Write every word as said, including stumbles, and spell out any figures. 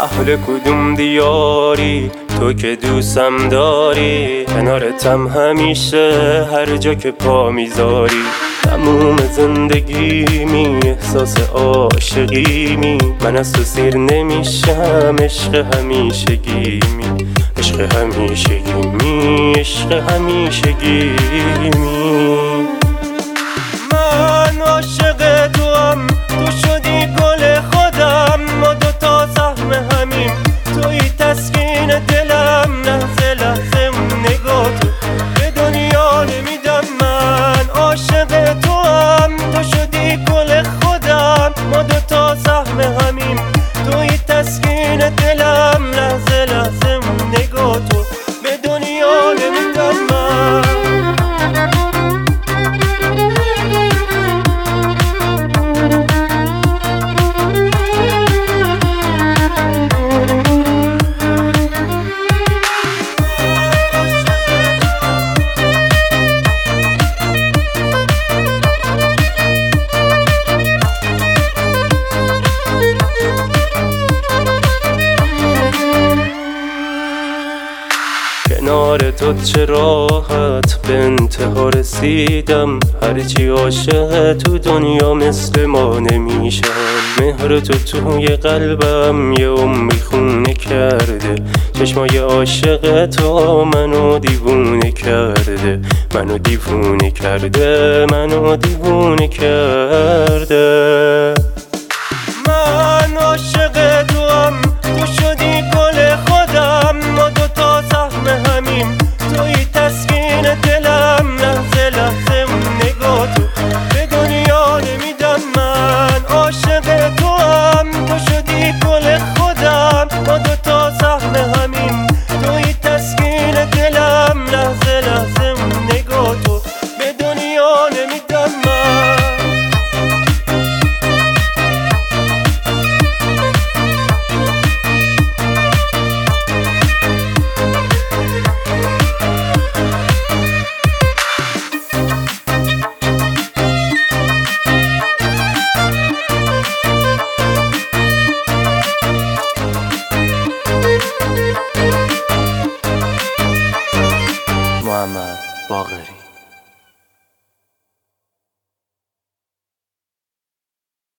اهل کدوم دیاری تو که دوستم داری، کنارتم همیشه هر جا که پا میذاری. تموم زندگیمی احساس عاشقیمی، من از تو سیر نمیشم، عشق همیشگیمی، عشق همیشگیمی، عشق همیشگیمی. من عاشق توام، تو شدی گل خودم، ما دوتا سهم همیم، توی تسکین دلم، لحظه لحظه اون نگاه تو به دنیا نمیدم. من عاشق توام، تو شدی گل خودم، ما دوتا سهم همیم، توی تسکین دلم، لحظه لحظه اون نگاه تو به دنیا نمیدم. من کنار تو چه راحت به انتها رسیدم، هرچی عاشق تو دنیا مثل ما نمیشم. مهر تو توی قلبم یه عمری خونه کرده، چشمای عاشق تو منو دیوونه کرده، منو دیوونه کرده، منو دیوونه کرده. من عاشق